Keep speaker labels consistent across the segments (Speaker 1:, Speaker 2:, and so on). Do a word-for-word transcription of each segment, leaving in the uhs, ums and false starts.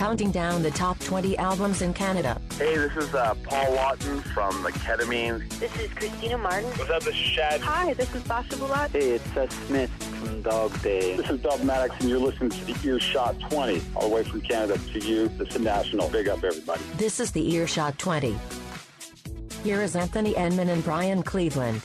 Speaker 1: counting down the top twenty albums in Canada.
Speaker 2: Hey, this is uh, Paul Watson from the Ketamine.
Speaker 3: This is Christina Martin.
Speaker 2: What's up, this is Shad.
Speaker 3: Hi, this is Sasha Bulat.
Speaker 4: Hey, it's Seth Smith from Dog Day.
Speaker 5: This is Doug Maddox, and you're listening to the Earshot twenty, all the way from Canada to you. This is National. Big up, everybody.
Speaker 1: This is the Earshot twenty. Here is Anthony Enman and Brian Cleveland.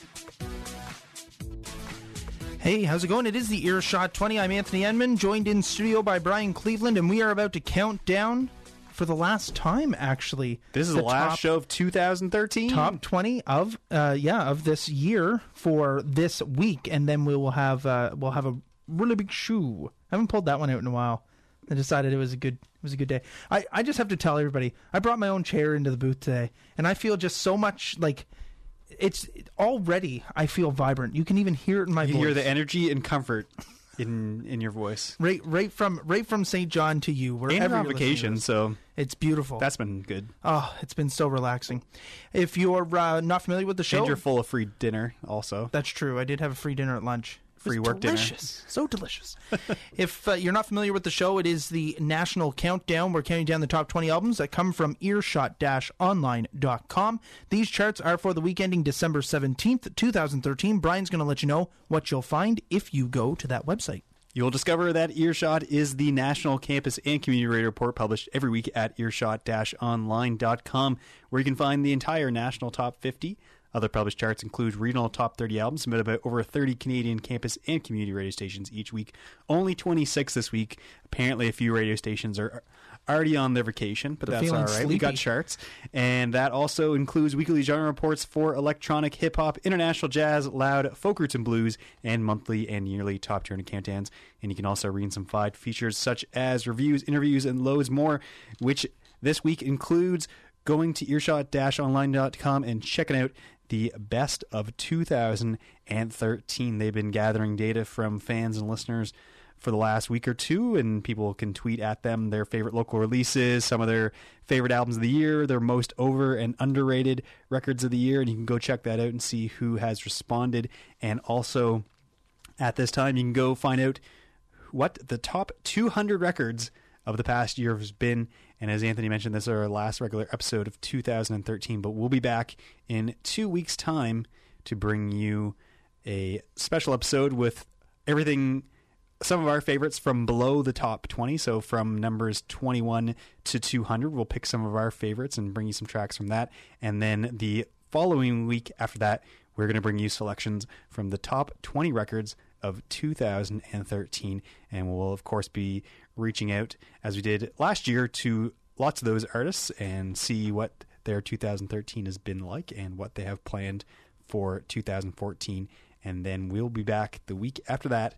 Speaker 6: Hey, how's it going? It is the Earshot twenty. I'm Anthony Enman, joined in studio by Brian Cleveland, and we are about to count down for the last time, actually.
Speaker 7: This is the, the last top, show of two thousand thirteen.
Speaker 6: Top twenty of, uh, yeah, of this year for this week, and then we will have, uh, we'll have a really big shoe. I haven't pulled that one out in a while. I decided it was a good, it was a good day. I, I just have to tell everybody, I brought my own chair into the booth today, and I feel just so much like. It's already, I feel vibrant. You can even hear it in my
Speaker 7: you
Speaker 6: voice.
Speaker 7: You hear the energy and comfort in in your voice.
Speaker 6: Right, right from right from Saint John to you.
Speaker 7: And you're on vacation, so
Speaker 6: it's beautiful.
Speaker 7: That's been good.
Speaker 6: Oh, it's been so relaxing. If you're uh, not familiar with the show,
Speaker 7: and you're full of free dinner, also.
Speaker 6: That's true. I did have a free dinner at lunch.
Speaker 7: Free work
Speaker 6: delicious.
Speaker 7: dinner.
Speaker 6: So delicious. If uh, you're not familiar with the show, it is the National Countdown. We're counting down the top twenty albums that come from earshot dash online dot com. These charts are for the week ending December seventeenth, twenty thirteen. Brian's going to let you know what you'll find if you go to that website.
Speaker 7: You'll discover that Earshot is the national campus and community radio report published every week at earshot dash online dot com, where you can find the entire national top fifty. Other published charts include regional top thirty albums submitted by over thirty Canadian campus and community radio stations each week. Only twenty-six this week. Apparently a few radio stations are already on their vacation, but
Speaker 6: They're
Speaker 7: that's all right.
Speaker 6: Sleepy.
Speaker 7: We got charts. And that also includes weekly genre reports for electronic, hip-hop, international jazz, loud, folk roots and blues, and monthly and yearly top two hundred countdowns. And you can also read some five features such as reviews, interviews, and loads more, which this week includes going to earshot dash online dot com and checking out the best of two thousand thirteen. They've been gathering data from fans and listeners for the last week or two, and people can tweet at them their favorite local releases, some of their favorite albums of the year, their most over and underrated records of the year, and you can go check that out and see who has responded. And also, at this time, you can go find out what the top two hundred records of the past year has been. And as Anthony mentioned, this is our last regular episode of two thousand thirteen, but we'll be back in two weeks' time to bring you a special episode with everything, some of our favorites from below the top twenty. So from numbers twenty-one to two hundred, we'll pick some of our favorites and bring you some tracks from that. And then the following week after that, we're going to bring you selections from the top twenty records of two thousand thirteen, and we'll of course be reaching out as we did last year to lots of those artists and see what their two thousand thirteen has been like and what they have planned for two thousand fourteen. And then we'll be back the week after that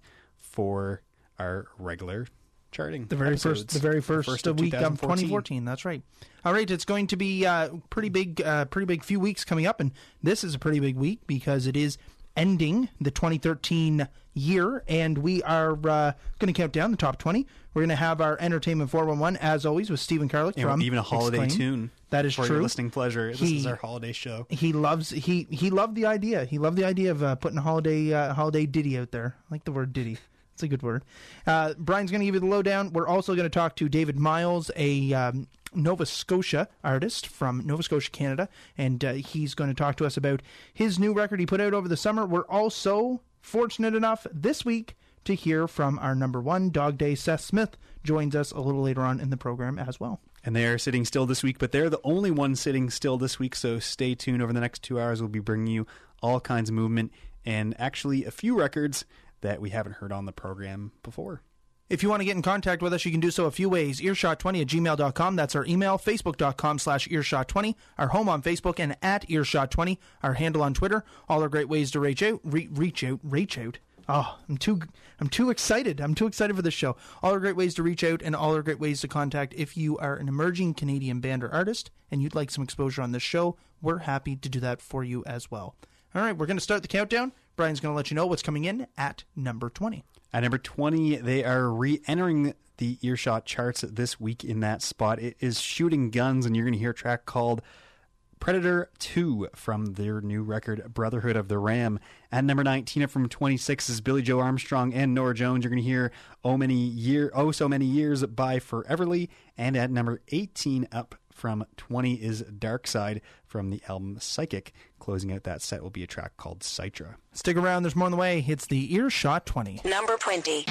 Speaker 7: for our regular charting.
Speaker 6: The very
Speaker 7: episodes.
Speaker 6: first, the very first,
Speaker 7: the first
Speaker 6: of week of twenty fourteen. That's right. All right, it's going to be a pretty big, uh, pretty big few weeks coming up, and this is a pretty big week because it is ending the twenty thirteen year, and we are uh, going to count down the top twenty. We're going to have our Entertainment four one one, as always, with Stephen Carlick
Speaker 7: and
Speaker 6: from
Speaker 7: even a holiday
Speaker 6: Exclaim.
Speaker 7: tune.
Speaker 6: That is
Speaker 7: for
Speaker 6: true.
Speaker 7: Your listening pleasure. This
Speaker 6: he,
Speaker 7: is our holiday show.
Speaker 6: He loves he he loved the idea. He loved the idea of uh, putting a holiday uh, holiday ditty out there. I like the word ditty. It's a good word. Uh, Brian's going to give you the lowdown. We're also going to talk to David Miles, a um, Nova Scotia artist from Nova Scotia, Canada, and uh, he's going to talk to us about his new record he put out over the summer. We're also fortunate enough this week to hear from our number one, Dog Day. Seth Smith joins us a little later on in the program as well.
Speaker 7: And they are sitting still this week, but they're the only ones sitting still this week, so stay tuned. Over the next two hours, we'll be bringing you all kinds of movement and actually a few records that we haven't heard on the program before.
Speaker 6: If you want to get in contact with us, you can do so a few ways. earshot twenty at gmail dot com. That's our email. Facebook.com slash earshot twenty. Our home on Facebook, and at earshot twenty. Our handle on Twitter. All are great ways to reach out. Re- reach out. Reach out. Oh, I'm too I'm too excited. I'm too excited for this show. All are great ways to reach out, and all are great ways to contact. If you are an emerging Canadian band or artist and you'd like some exposure on this show, we're happy to do that for you as well. All right, we're going to start the countdown. Brian's going to let you know what's coming in at number twenty.
Speaker 7: At number twenty, they are re-entering the Earshot charts this week in that spot. It is Shooting Guns, and you're going to hear a track called Predator two from their new record, Brotherhood of the Ram. At number nineteen, up from twenty-six, is Billy Joe Armstrong and Norah Jones. You're going to hear Oh Many Year, Oh So Many Years by Foreverly. And at number eighteen, up from twenty, is Dark Side from the album Psychic. Closing out that set will be a track called Citra.
Speaker 6: Stick around, there's more on the way. It's the Earshot twenty.
Speaker 1: Number twenty.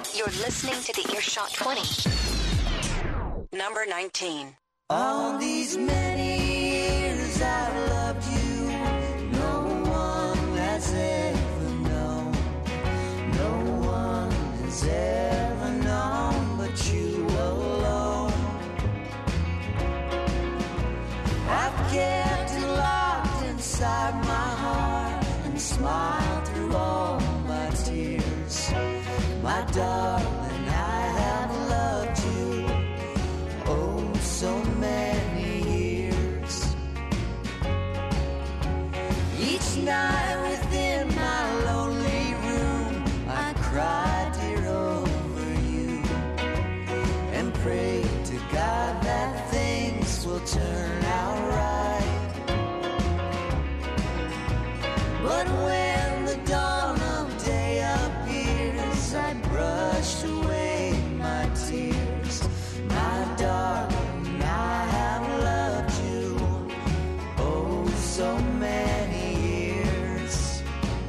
Speaker 1: You're listening to the Earshot twenty. Number nineteen.
Speaker 8: All these many years I've loved you, no one has ever known. No one has ever known but you alone. I've kept it locked inside my heart and smiled through all my tears. My darling, I have loved you oh so many years. Each night within my lonely room I cried dear over you and prayed to God that things will turn out right. But when the dawn of day appears I brushed away my tears. My darling, I have loved you oh so many years.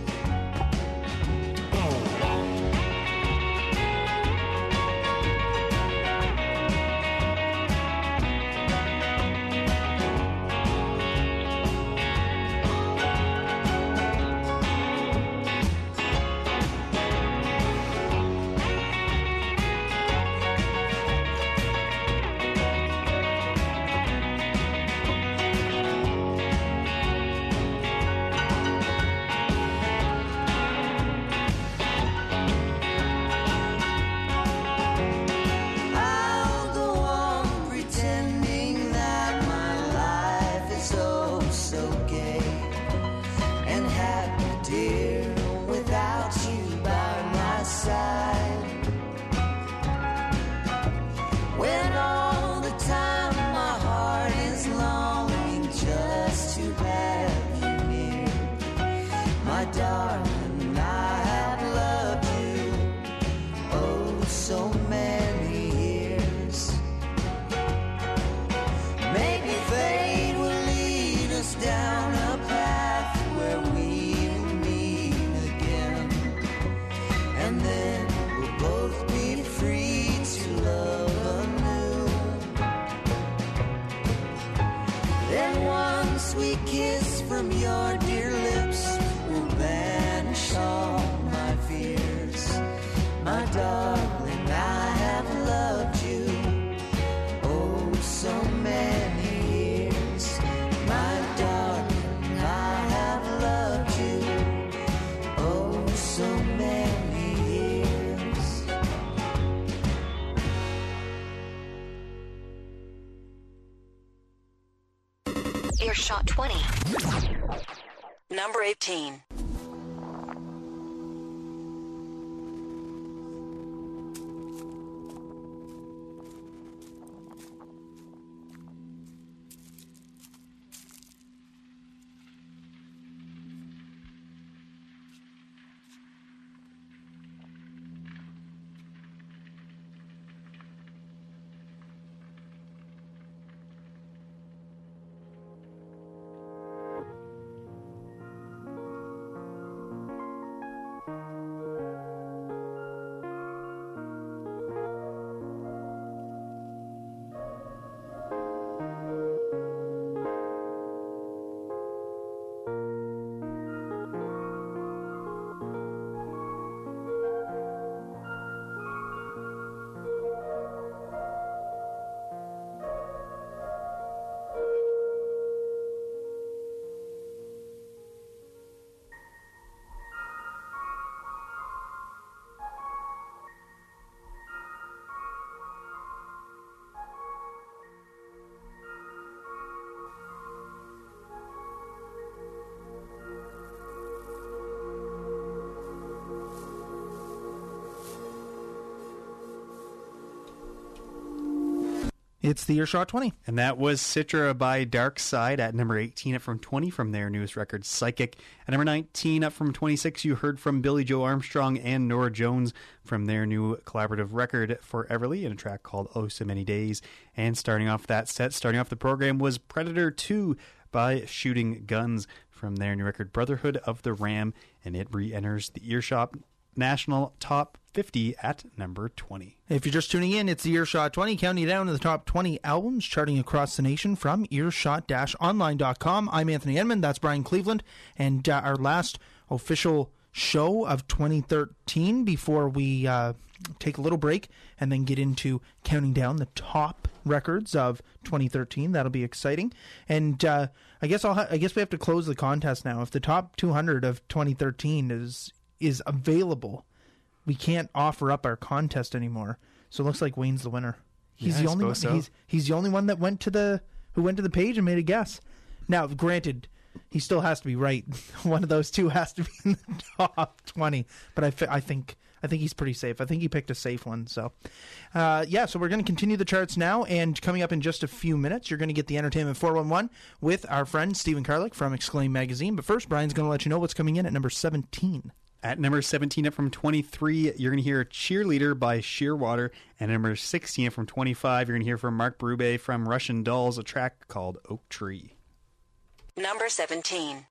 Speaker 8: I'll go on pretending that my life is oh so gay and happy, dear, without you by my side. When all the time my heart is longing just to have you near. My darling, I have loved you oh so many years. Maybe fate will lead us down a path where we will meet again, and then we'll both be free to love anew. Then one sweet kiss from your dear lips will banish all my fears. My darling, I have loved you oh so many years. My darling, I have loved you oh so many years.
Speaker 1: Earshot twenty. Number eighteen.
Speaker 6: It's the Earshot twenty.
Speaker 7: And that was Citra by Dark Side at number eighteen, up from twenty from their newest record, Psychic. At number nineteen, up from twenty-six, you heard from Billy Joe Armstrong and Norah Jones from their new collaborative record, Foreverly, in a track called Oh So Many Days. And starting off that set, starting off the program, was Predator two by Shooting Guns from their new record, Brotherhood of the Ram, and it re-enters the Earshot national top fifty at number twenty.
Speaker 6: If you're just tuning in, it's the Earshot twenty, counting down to the top twenty albums charting across the nation from earshot dash online dot com. I'm Anthony Enman, that's Brian Cleveland, and uh, our last official show of twenty thirteen before we uh, take a little break and then get into counting down the top records of twenty thirteen. That'll be exciting. And uh, I guess I'll ha- I guess we have to close the contest now. If the top two hundred of twenty thirteen is is available, we can't offer up our contest anymore. So it looks like Wayne's the winner. He's
Speaker 7: Yeah,
Speaker 6: the
Speaker 7: I
Speaker 6: only one.
Speaker 7: suppose so.
Speaker 6: He's he's the only one that went to the who went to the page and made a guess. Now, granted, he still has to be right. One of those two has to be in the top twenty. But I, fi- I think I think he's pretty safe. I think he picked a safe one. So, uh, yeah. So we're going to continue the charts now, and coming up in just a few minutes, you're going to get the Entertainment four one one with our friend Stephen Karlik from Exclaim Magazine. But first, Brian's going to let you know what's coming in at number seventeen.
Speaker 7: At number seventeen, up from twenty-three, you're going to hear Cheerleader by Shearwater. And at number sixteen, up from twenty-five, you're going to hear from Mark Berube from Russian Dolls, a track called Oak Tree.
Speaker 1: Number seventeen.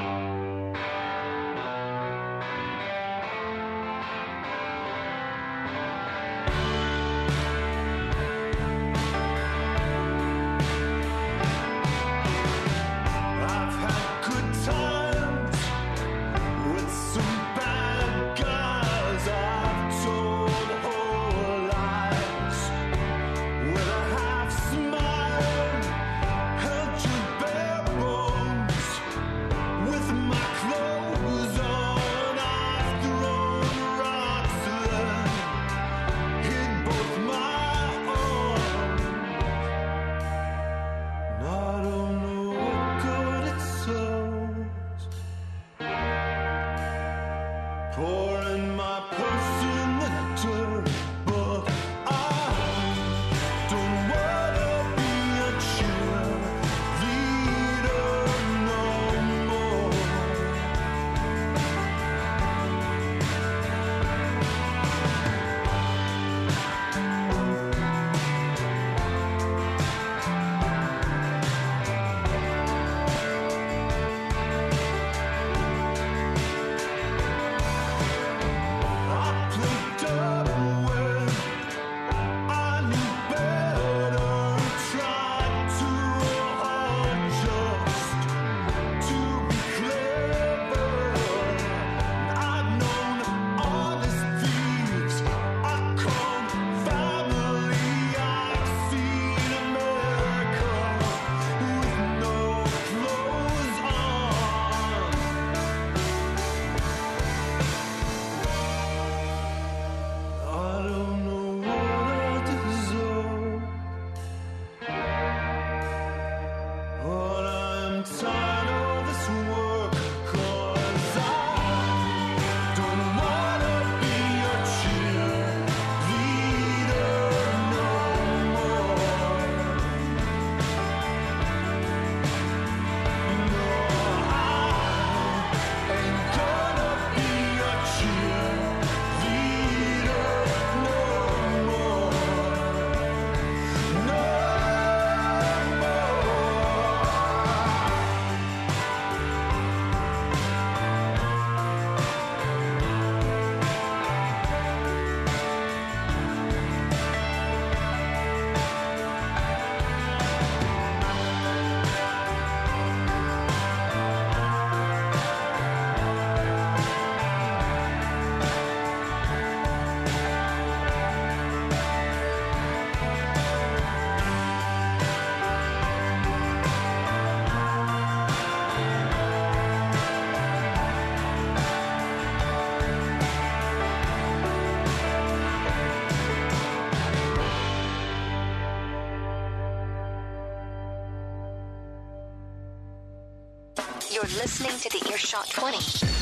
Speaker 1: You're listening to the Earshot twenty.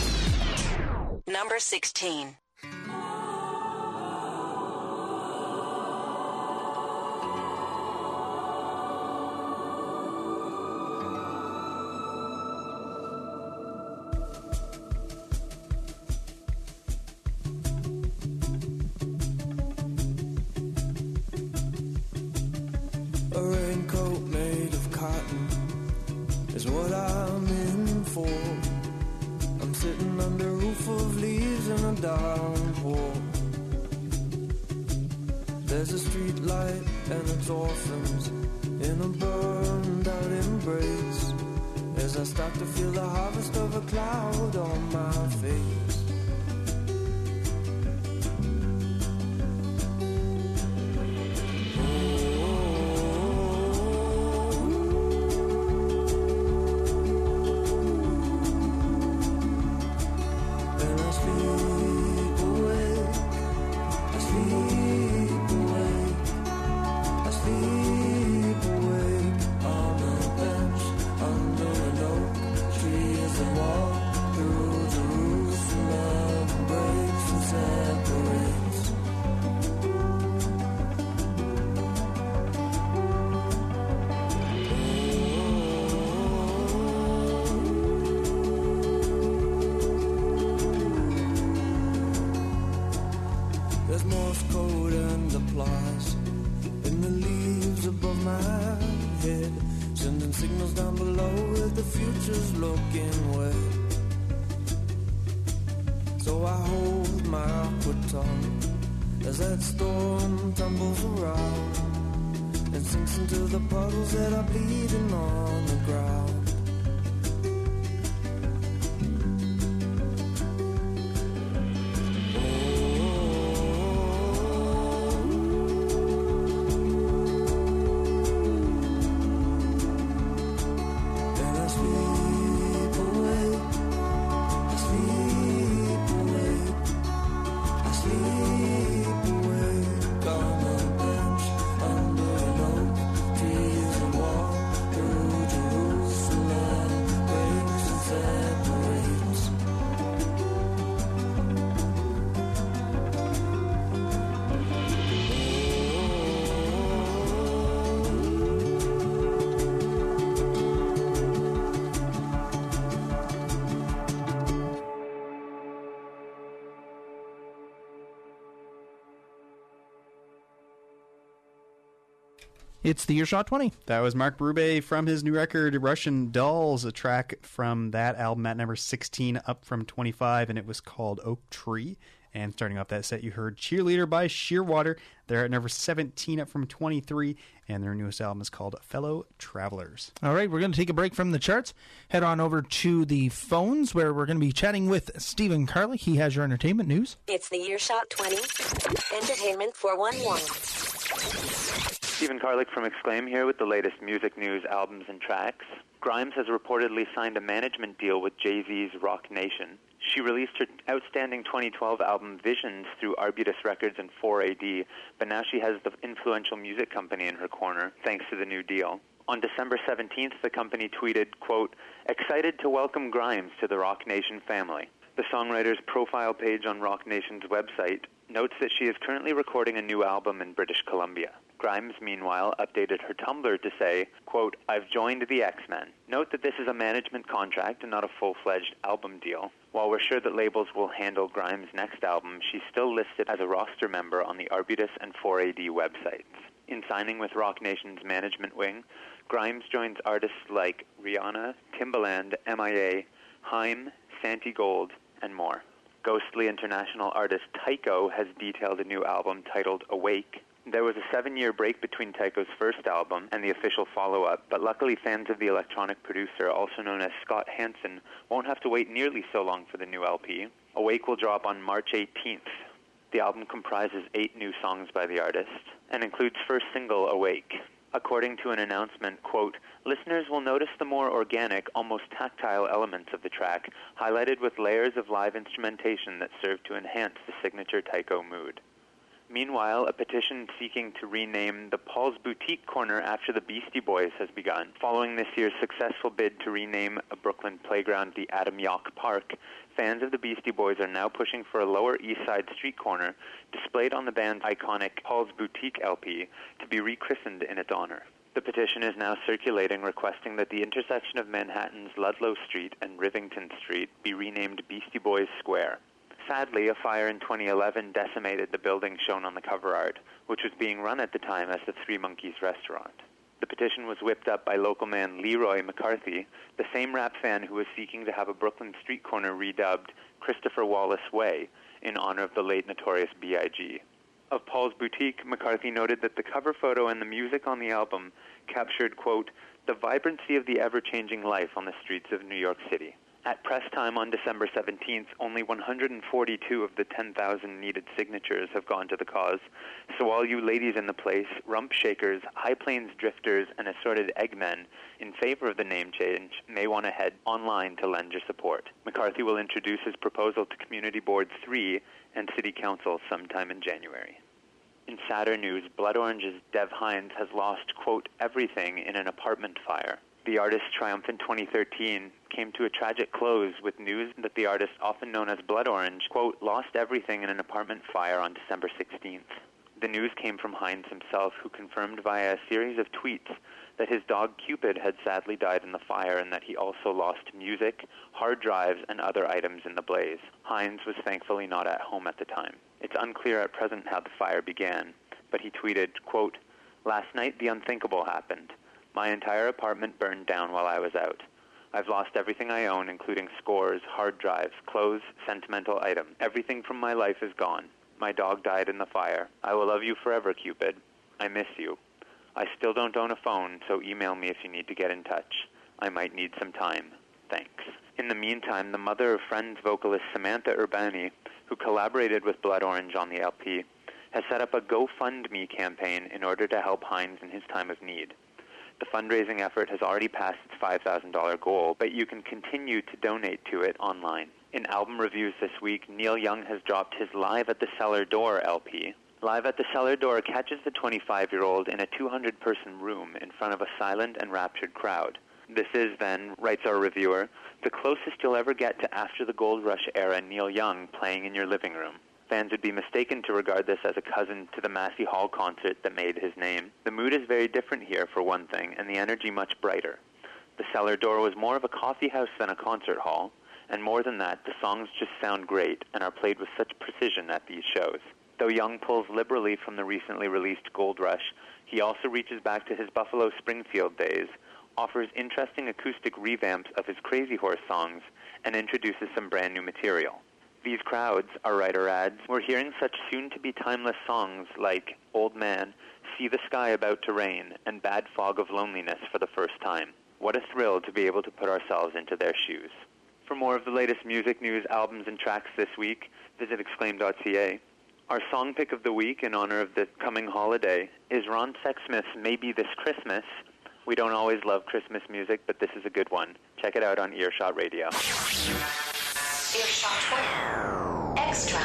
Speaker 1: Number sixteen.
Speaker 9: A raincoat made of cotton is what I'm in for. I'm sitting under a roof of leaves in a downpour. There's a street light and it's orphans in a burned out embrace. As I start to feel the harvest of a cloud on my face.
Speaker 6: It's the Earshot twenty.
Speaker 7: That was Mark Berube from his new record, Russian Dolls, a track from that album at number sixteen, up from twenty-five, and it was called Oak Tree. And starting off that set, you heard Cheerleader by Shearwater. They're at number seventeen, up from twenty-three, and their newest album is called Fellow Travelers.
Speaker 6: All right, we're going to take a break from the charts, head on over to the phones, where we're going to be chatting with Stephen Carlick. He has your entertainment news.
Speaker 1: It's the Earshot twenty. Entertainment four one one.
Speaker 4: Stephen Carlick from Exclaim here with the latest music news, albums, and tracks. Grimes has reportedly signed a management deal with Jay-Z's Rock Nation. She released her outstanding twenty twelve album Visions through Arbutus Records and four A D, but now she has the influential music company in her corner, thanks to the new deal. On December seventeenth, the company tweeted, quote, "Excited to welcome Grimes to the Rock Nation family." The songwriter's profile page on Rock Nation's website notes that she is currently recording a new album in British Columbia. Grimes, meanwhile, updated her Tumblr to say, quote, "I've joined the X-Men." Note that this is a management contract and not a full-fledged album deal. While we're sure that labels will handle Grimes' next album, she's still listed as a roster member on the Arbutus and four A D websites. In signing with Rock Nation's management wing, Grimes joins artists like Rihanna, Timbaland, M I A, Haim, Santi Gold, and more. Ghostly international artist Tycho has detailed a new album titled Awake. There was a seven-year break between Tycho's first album and the official follow-up, but luckily fans of the electronic producer, also known as Scott Hansen, won't have to wait nearly so long for the new L P. Awake will drop on March eighteenth. The album comprises eight new songs by the artist and includes first single Awake. According to an announcement, quote, "Listeners will notice the more organic, almost tactile elements of the track, highlighted with layers of live instrumentation that serve to enhance the signature Tycho mood." Meanwhile, a petition seeking to rename the Paul's Boutique Corner after the Beastie Boys has begun. Following this year's successful bid to rename a Brooklyn playground the Adam Yauch Park, fans of the Beastie Boys are now pushing for a Lower East Side street corner displayed on the band's iconic Paul's Boutique L P to be rechristened in its honor. The petition is now circulating, requesting that the intersection of Manhattan's Ludlow Street and Rivington Street be renamed Beastie Boys Square. Sadly, a fire in twenty eleven decimated the building shown on the cover art, which was being run at the time as the Three Monkeys restaurant. The petition was whipped up by local man Leroy McCarthy, the same rap fan who was seeking to have a Brooklyn street corner redubbed Christopher Wallace Way in honor of the late notorious B I G Of Paul's Boutique, McCarthy noted that the cover photo and the music on the album captured, quote, the vibrancy of the ever-changing life on the streets of New York City. At press time on December seventeenth, only one hundred forty-two of the ten thousand needed signatures have gone to the cause, so all you ladies in the place, rump shakers, High Plains drifters, and assorted eggmen in favor of the name change may want to head online to lend your support. McCarthy will introduce his proposal to Community Board three and City Council sometime in January. In sadder news, Blood Orange's Dev Hynes has lost, quote, everything in an apartment fire. The artist's triumph in twenty thirteen came to a tragic close with news that the artist, often known as Blood Orange, quote, lost everything in an apartment fire on December sixteenth. The news came from Hynes himself, who confirmed via a series of tweets that his dog Cupid had sadly died in the fire and that he also lost music, hard drives, and other items in the blaze. Hynes was thankfully not at home at the time. It's unclear at present how the fire began, but he tweeted, quote, last night the unthinkable happened. My entire apartment burned down while I was out. I've lost everything I own, including scores, hard drives, clothes, sentimental items. Everything from my life is gone. My dog died in the fire. I will love you forever, Cupid. I miss you. I still don't own a phone, so email me if you need to get in touch. I might need some time. Thanks. In the meantime, the mother of Friends vocalist Samantha Urbani, who collaborated with Blood Orange on the L P, has set up a GoFundMe campaign in order to help Hynes in his time of need. The fundraising effort has already passed its five thousand dollars goal, but you can continue to donate to it online. In album reviews this week, Neil Young has dropped his Live at the Cellar Door L P. Live at the Cellar Door catches the twenty-five-year-old in a two hundred person room in front of a silent and raptured crowd. This is, then, writes our reviewer, the closest you'll ever get to after the Gold Rush era Neil Young playing in your living room. Fans would be mistaken to regard this as a cousin to the Massey Hall concert that made his name. The mood is very different here, for one thing, and the energy much brighter. The Cellar Door was more of a coffee house than a concert hall, and more than that, the songs just sound great and are played with such precision at these shows. Though Young pulls liberally from the recently released Gold Rush, he also reaches back to his Buffalo Springfield days, offers interesting acoustic revamps of his Crazy Horse songs, and introduces some brand new material. These crowds, our writer adds, were hearing such soon-to-be timeless songs like Old Man, See the Sky About to Rain, and Bad Fog of Loneliness for the first time. What a thrill to be able to put ourselves into their shoes. For more of the latest music news, albums, and tracks this week, visit exclaim dot c a. Our song pick of the week in honor of the coming holiday is Ron Sexsmith's Maybe This Christmas. We don't always love Christmas music, but this is a good one. Check it out on Earshot Radio.
Speaker 10: Earshot Extra.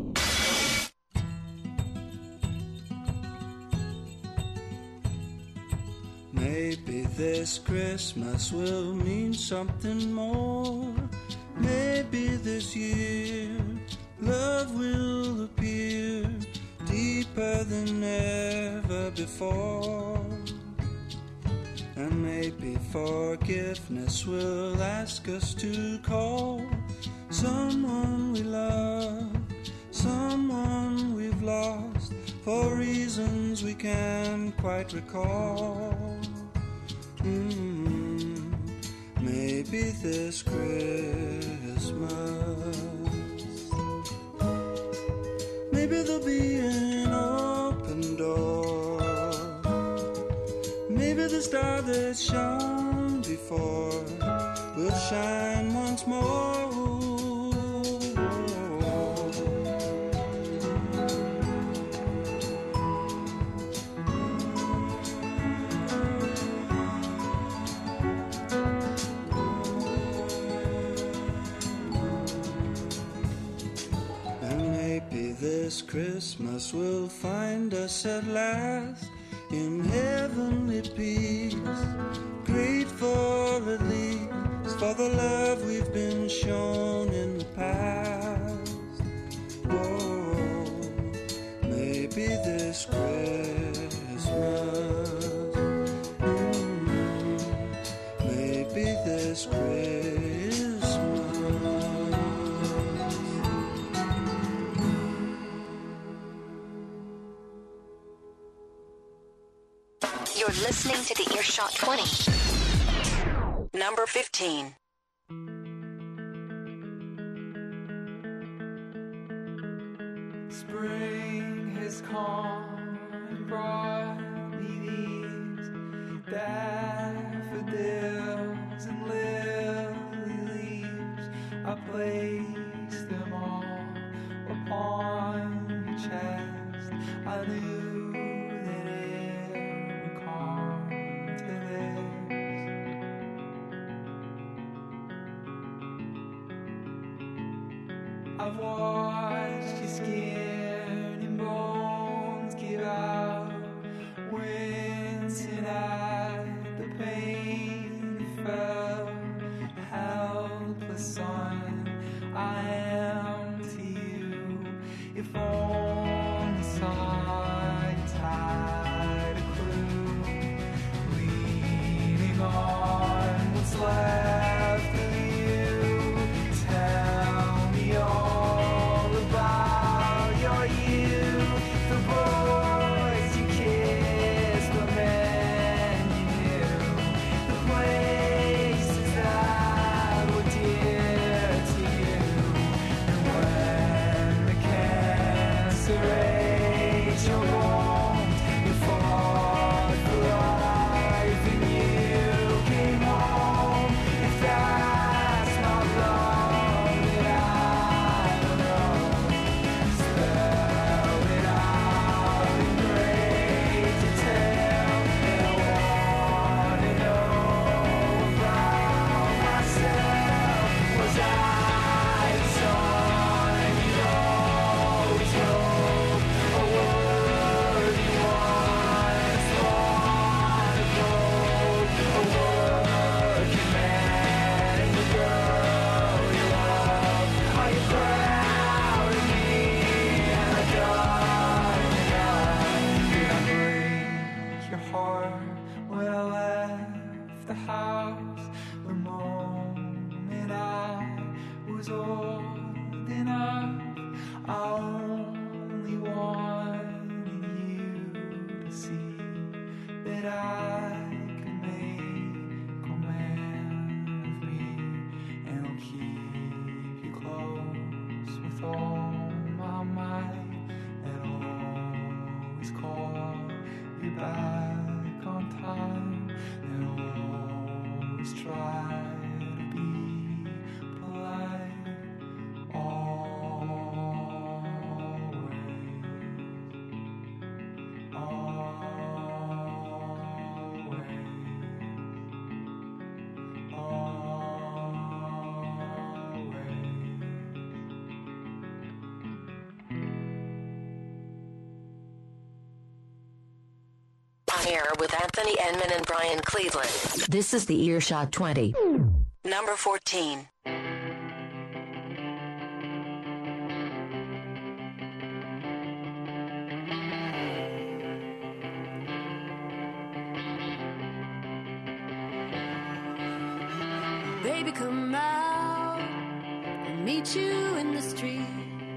Speaker 9: Maybe this Christmas will mean something more. Maybe this year love will appear deeper than ever before. And maybe forgiveness will ask us to call someone we love, someone we've lost for reasons we can't quite recall. Mm, maybe this Christmas, maybe there'll be an open door. Maybe the star that shone before will shine once more. And maybe this Christmas will find us at last in heavenly peace, grateful at least for the love we've been shown in the past. Oh, maybe this Christmas, mm, maybe this Christmas.
Speaker 10: You're listening to the Earshot twenty. Number fifteen.
Speaker 9: Spring has come and brought me these daffodils and lily leaves. I place them all upon your chest. I knew that it would come to this. I've watched your skin and bones give out, wincing at the pain you felt. Helpless son, I am to you. If only sight had a clue, leaning on what's left of you. Tell me all about your youth, the boys you kissed, the men you knew, the places that were dear to you. And when the cancer ate your bones, you fought for life and you came home. If that's not love, then I don't know. Spell it out in great detail, and I wanna know about myself. Was I the son you always hoped, or worthy ones born of hope, a working man and the girl you love? Are you proud of me and I done enough? Did I break your heart when I left the house? The moment I was old enough, I only wanted you to see that I could make a man of me, and I'll keep you close with all my might, and I'll always call you back on time, and I'll always try to be polite, always,
Speaker 1: On air with Anthony Enman and Brian Cleveland. This is the Earshot twenty.
Speaker 10: Number fourteen.
Speaker 11: Baby, come out and meet you in the street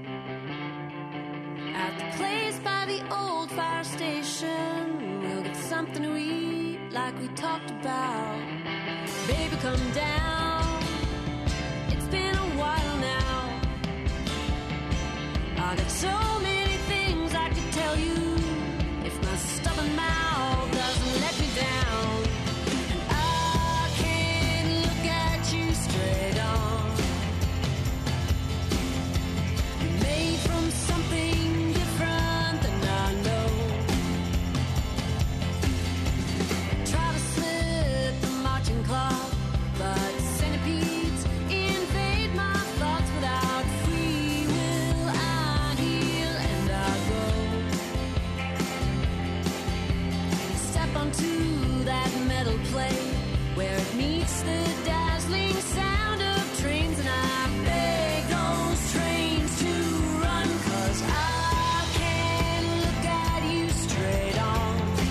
Speaker 11: at the place by the old fire station. We'll get something to eat like we talked about. Baby, come down. It's been a while now. I got so many things I could tell you if my stubborn mouth doesn't let me down. And I can't look at you straight on. You're made from something different than I know. Try to slip the marching clock, but centipedes invade my thoughts without free will. I heal and I go. Step onto that metal plate where it meets the dazzling sound of trains, and I beg those trains to run, 'cause I can't look at you straight on.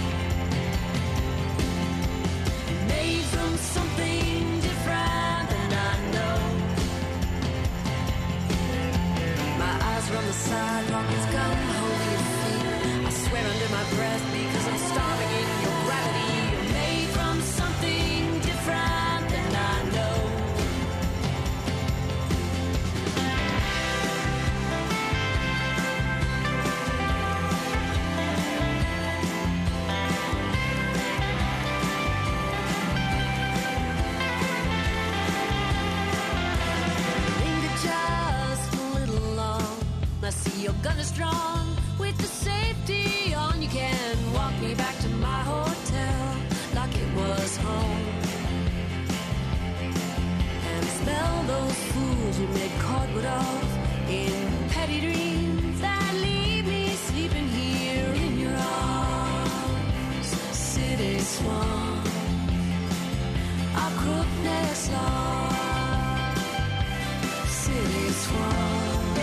Speaker 11: Made from something different than I know. My eyes are on the sidewalk, it's gone holding your feet. I swear under my breath because I'm starving in your gravity. walls you made cordwood of, in petty dreams that leave me sleeping here in your arms. City swan, our crook necks long. City swan.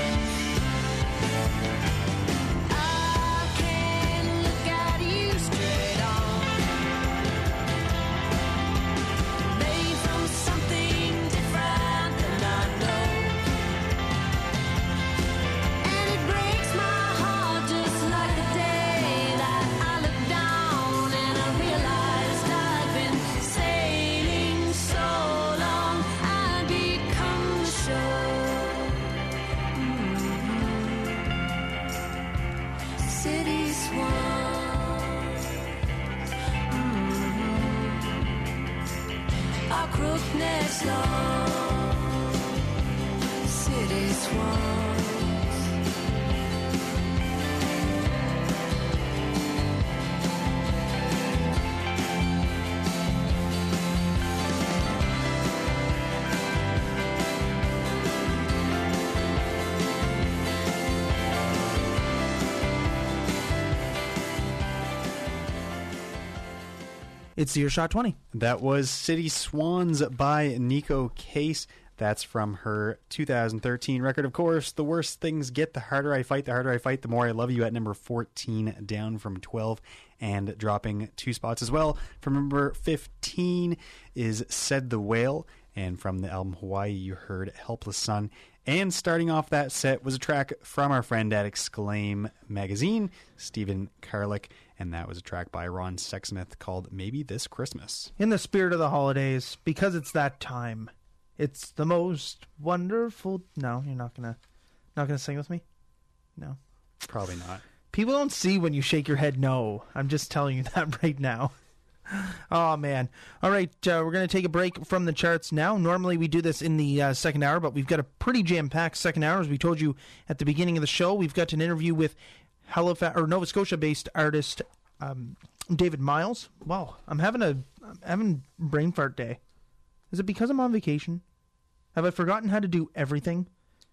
Speaker 11: Crookness long, city swans.
Speaker 6: It's Earshot twenty.
Speaker 7: That was City Swans by Nico Case. That's from her two thousand thirteen record. Of course, The Worse Things Get, The Harder I Fight, The Harder I Fight, The More I Love You at number fourteen, down from twelve, and dropping two spots as well. From number fifteen is Said the Whale, and from the album Hawaii, you heard Helpless Son. And starting off that set was a track from our friend at Exclaim Magazine, Stephen Karlik, and that was a track by Ron Sexsmith called Maybe This Christmas.
Speaker 6: In the spirit of the holidays, because it's that time, it's the most wonderful... No, you're not gonna, not gonna sing with me? No.
Speaker 7: Probably not.
Speaker 6: People don't see when you shake your head no. I'm just telling you that right now. Oh, man. All right, uh, we're going to take a break from the charts now. Normally we do this in the uh, second hour, but we've got a pretty jam-packed second hour. As we told you at the beginning of the show, we've got an interview with Halifax or Nova Scotia-based artist um, David Miles. Wow, I'm having a I'm having brain fart day. Is it because I'm on vacation? Have I forgotten how to do everything?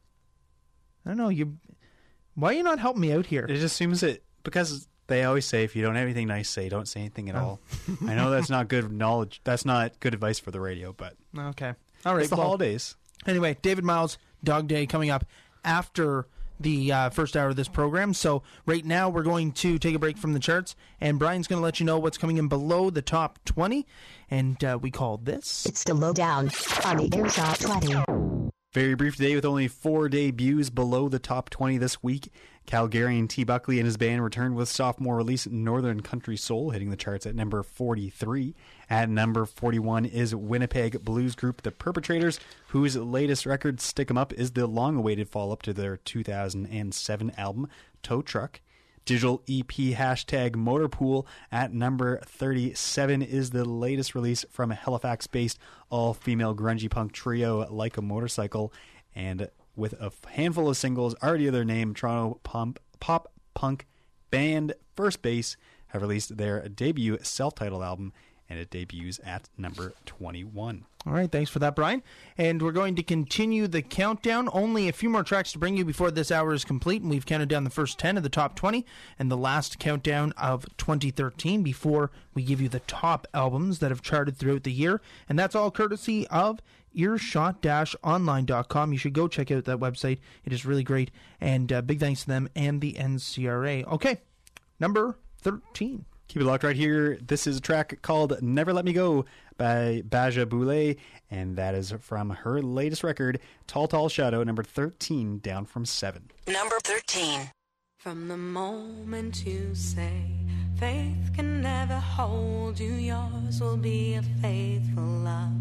Speaker 6: I don't know. You, why are you not helping me out here?
Speaker 7: It just seems that because they always say if you don't have anything nice to say, don't say anything at oh. all. I know that's not good knowledge. That's not good advice for the radio, but
Speaker 6: okay. All right.
Speaker 7: It's the
Speaker 6: well,
Speaker 7: holidays.
Speaker 6: Anyway, David Miles, Dog Day coming up after the uh, first hour of this program. So right now we're going to take a break from the charts, and Brian's going to let you know what's coming in below the top twenty, and uh, we call this...
Speaker 1: It's the lowdown on the Earshot twenty.
Speaker 7: Very brief today with only four debuts below the top twenty this week. Calgarian T. Buckley and his band returned with sophomore release Northern Country Soul, hitting the charts at number forty-three. At number forty-one is Winnipeg blues group The Perpetrators, whose latest record, Stick 'Em Up, is the long-awaited follow-up to their two thousand seven album, Tow Truck. Digital E P hashtag Motorpool at number thirty-seven is the latest release from a Halifax-based all-female grungy punk trio Like a Motorcycle, and with a handful of singles already of their name, Toronto pump, pop punk band First Base have released their debut self-titled album, and it debuts at number twenty-one.
Speaker 6: All right, thanks for that, Brian. And we're going to continue the countdown. Only a few more tracks to bring you before this hour is complete, and we've counted down the first ten of the top twenty and the last countdown of twenty thirteen before we give you the top albums that have charted throughout the year. And that's all courtesy of earshot dash online dot com. You should go check out that website. It is really great, and uh, big thanks to them and the N C R A. Okay, number thirteen.
Speaker 7: Keep it locked right here. This is a track called Never Let Me Go by Baja Boulay, and that is from her latest record, Tall Tall Shadow, number thirteen, down from seven.
Speaker 10: Number thirteen.
Speaker 11: From the moment you say faith can never hold you, yours will be a faithful love.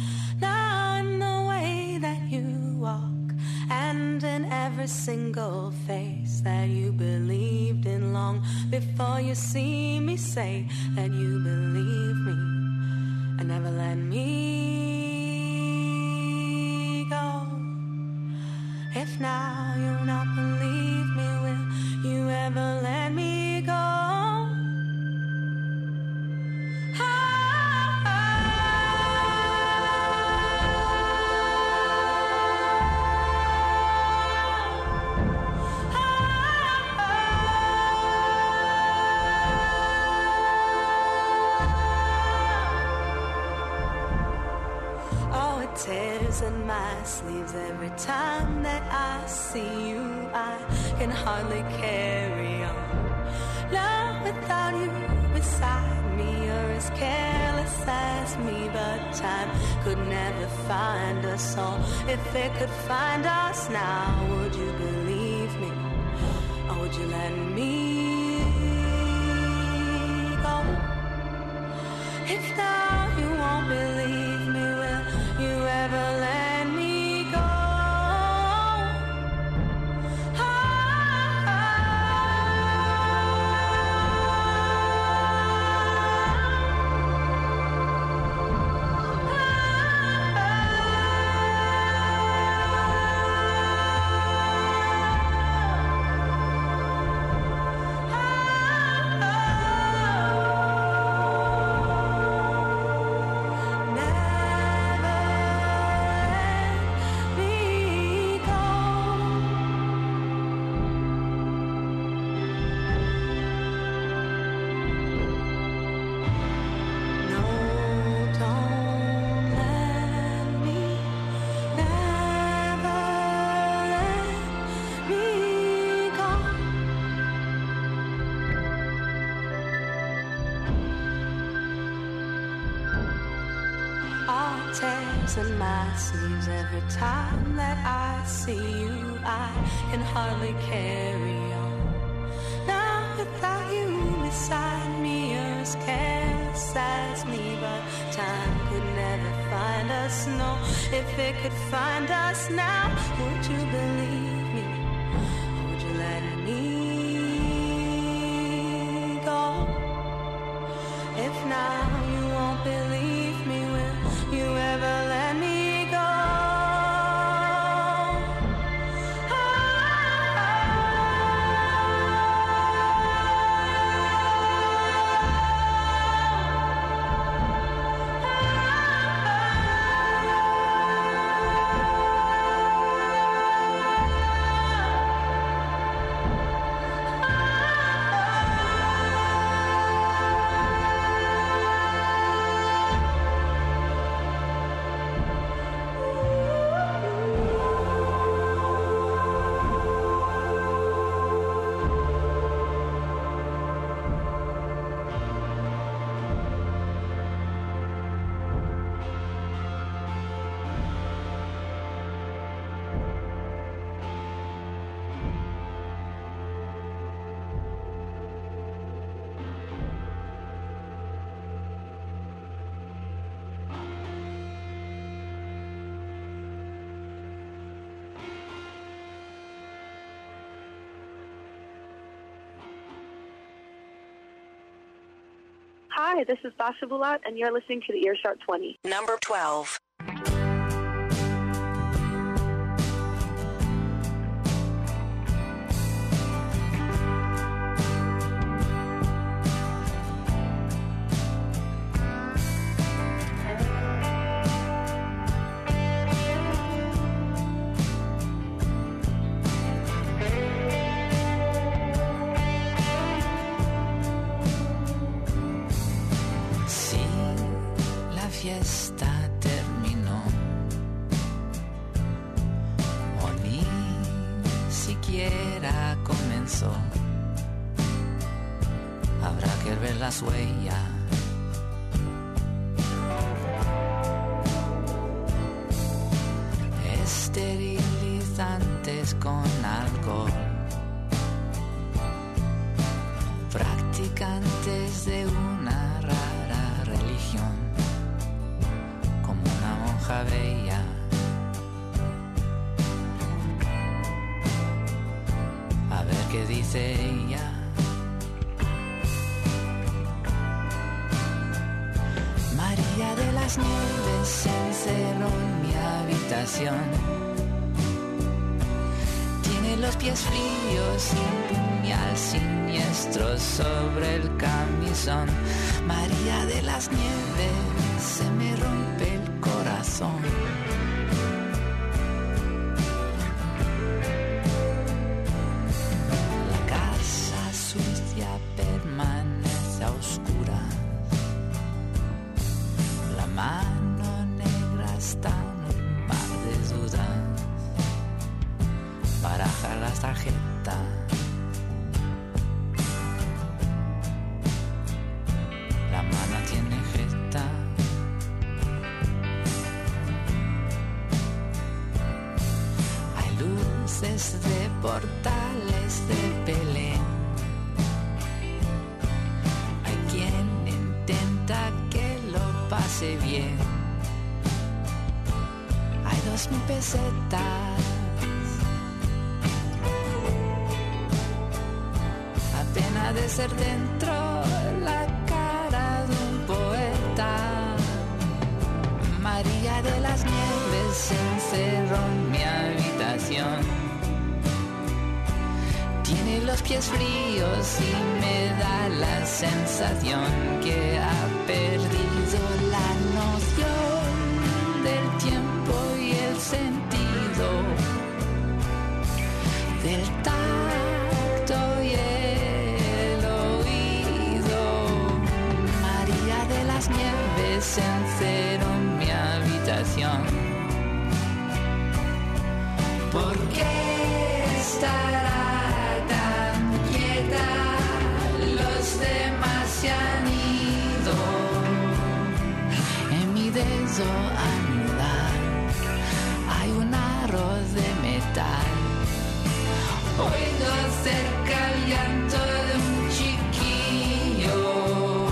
Speaker 11: Now in the way that you walk, and in every single face that you believed in long before you see me say that you believe me, and never let me go. If now you not believe me, will you ever let me go? Ah, ah.
Speaker 12: tears in my sleeves. Every time that I see you, I can hardly carry on. Love without you beside me, you're as careless as me. But time could never find us all. If it could find us now, would you believe me? Or would you let me go? If now you won't believe me, will you ever let me go? Tears in my sleeves. Every time that I see you, I can hardly carry on. Now without you beside me, you're as careless as me. But time could never find us, no. If it could find us now, would you believe me? Or would you let me go? If now you won't believe me, will you ever let me go?
Speaker 3: Hi, this is Basha Bulat, and you're listening to the Earshot twenty.
Speaker 10: Number twelve.
Speaker 13: Fiesta terminó, o ni siquiera comenzó. Habrá que ver las huellas. Esterilizantes con alcohol, practicantes de una rara religión. Bella. A ver qué dice ella. María de las Nieves se encerró en mi habitación. Tiene los pies fríos y un puñal siniestro sobre el camisón. María de las Nieves se me rompe el corazón. La casa sucia permanece a oscuras. La mano negra está en un mar las tarjetas. La mano tiene jeta. Hay luces de portales de Belén. Hay quien intenta que lo pase bien. Hay dos mil pesetas. Pena de ser dentro la cara de un poeta. María de las Nieves se encerró en mi habitación. Tiene los pies fríos y me da la sensación que ha perdido la noción del tiempo y el sentido del tacto y el Nieves se encerró en mi habitación. ¿Por qué estará tan quieta? Los demás se han ido. En mi dedo anular hay un aro de metal. Oigo cerca el llanto de un chiquillo.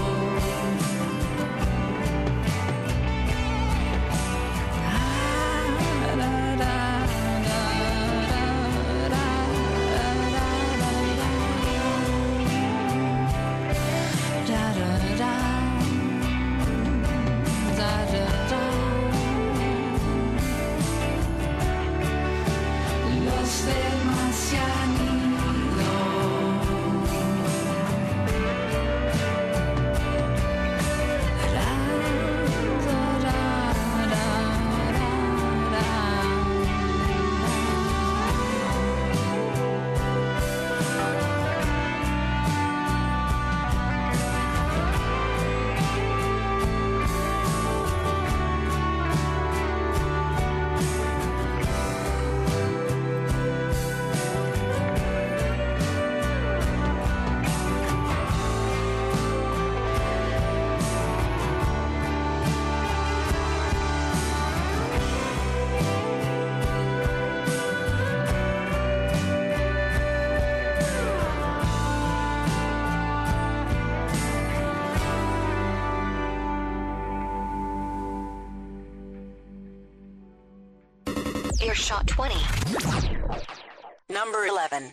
Speaker 10: Earshot twenty. Number eleven.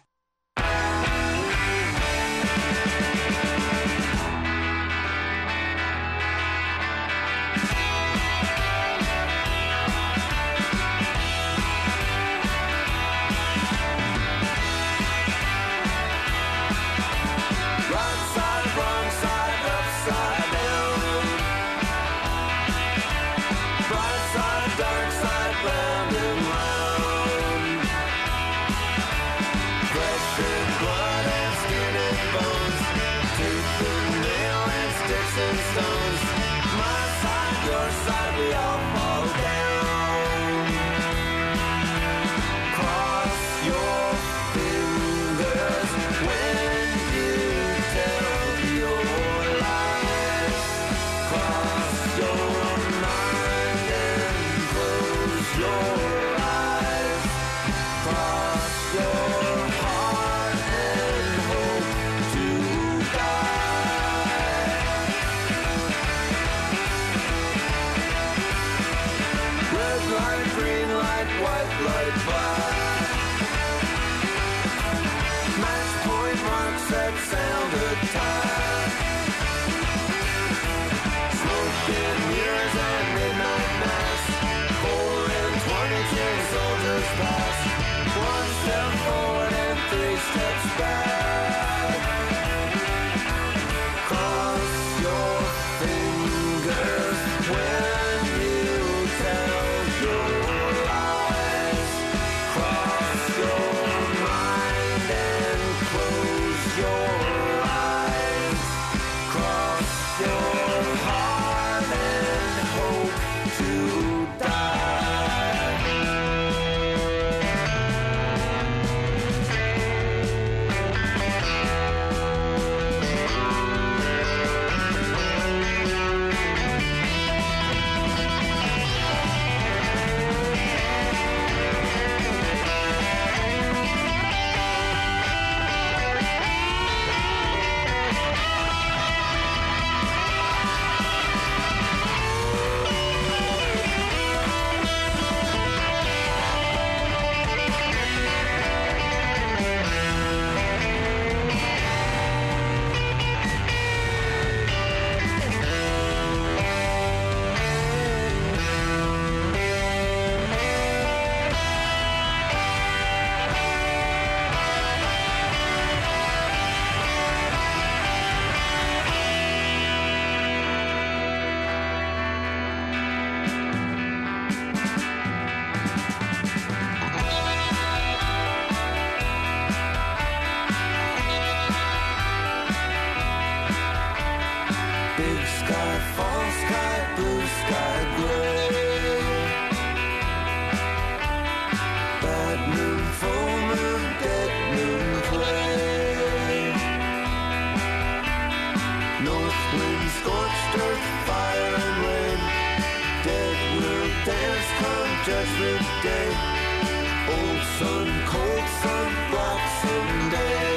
Speaker 9: day. Old sun, cold sun, black someday.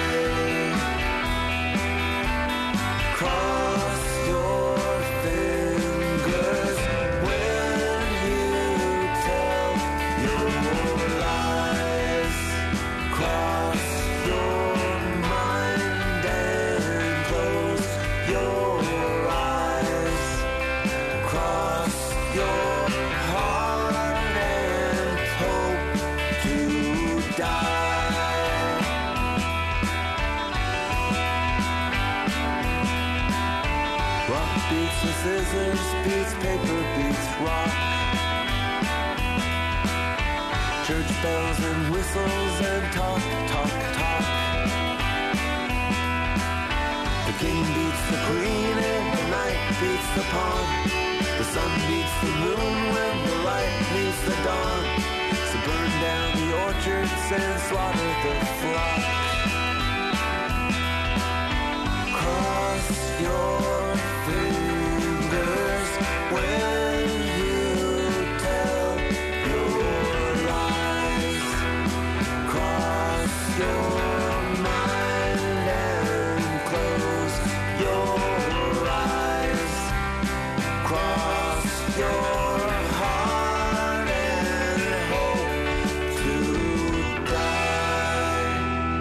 Speaker 9: Cross your fingers when you tell your lies. Cross your mind and close your eyes. Cross your heart and hope to die. Rock beats with scissors, beats paper, beats rock. Church bells and whistles and talk, talk, talk. The king beats the queen and the night beats the pawn. The sun beats the moon when the light meets the dawn. So burn down the orchards and slaughter the flock. Cross your fingers when you tell your lies. Cross your mind and close your eyes. Cross your heart and hope to die.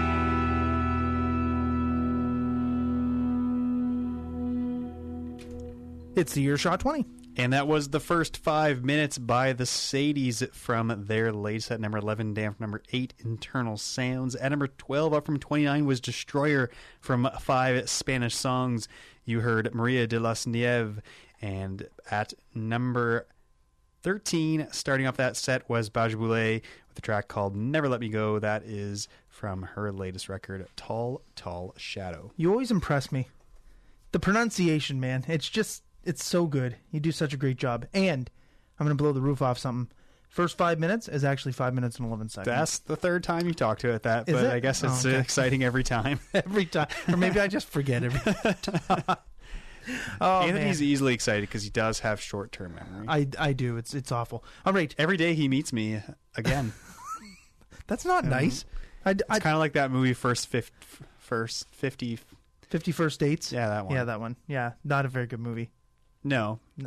Speaker 6: It's the Earshot twenty.
Speaker 7: And that was the first five minutes by the Sadies from their latest at number eleven, down from number eight, Internal Sounds. At number twelve, up from twenty-nine, was Destroyer from five Spanish songs. You heard Maria de las Nieves. And at number thirteen, starting off that set, was Bajaboulet with a track called Never Let Me Go. That is from her latest record, Tall, Tall Shadow.
Speaker 6: You always impress me. The pronunciation, man. It's just, it's so good. You do such a great job. And I'm going to blow the roof off something. First five minutes is actually five minutes and eleven seconds.
Speaker 7: That's the third time you talked to it that,
Speaker 6: Is
Speaker 7: but
Speaker 6: it?
Speaker 7: I guess it's
Speaker 6: Oh, okay.
Speaker 7: exciting every time.
Speaker 6: Every time. Or maybe I just forget every time. Oh,
Speaker 7: Anthony's
Speaker 6: man.
Speaker 7: easily excited because he does have short-term memory.
Speaker 6: I, I do. It's it's awful. All right.
Speaker 7: Every day he meets me again.
Speaker 6: That's not
Speaker 7: Mhm.
Speaker 6: nice. I,
Speaker 7: It's kind of like that movie, First Fif- First fifty.
Speaker 6: fifty First Dates?
Speaker 7: Yeah, that one.
Speaker 6: Yeah, that one. Yeah, not a very good movie.
Speaker 7: No.
Speaker 6: No.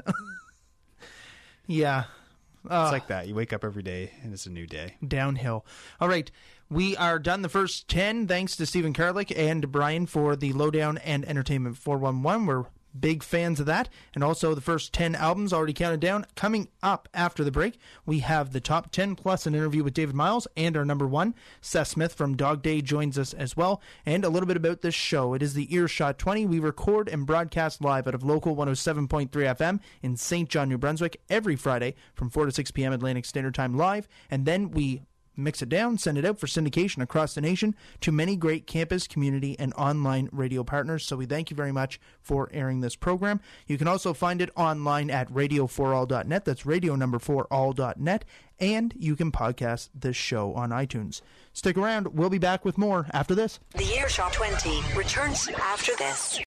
Speaker 6: Yeah. Uh,
Speaker 7: It's like that. You wake up every day and it's a new day.
Speaker 6: Downhill. All right. We are done the first ten. Thanks to Stephen Karlik and Brian for the Lowdown and Entertainment four one one. We're big fans of that. And also the first ten albums already counted down. Coming up after the break, we have the top ten plus an interview with David Miles and our number one, Seth Smith from Dog Day joins us as well. And a little bit about this show. It is the Earshot twenty. We record and broadcast live out of local one oh seven point three F M in Saint John, New Brunswick every Friday from four to six p.m. Atlantic Standard Time live. And then we mix it down, send it out for syndication across the nation to many great campus, community, and online radio partners. So we thank you very much for airing this program. You can also find it online at radio four all dot net. That's radio number four all dot net. And you can podcast this show on iTunes. Stick around. We'll be back with more after this.
Speaker 10: The Earshot twenty returns after this.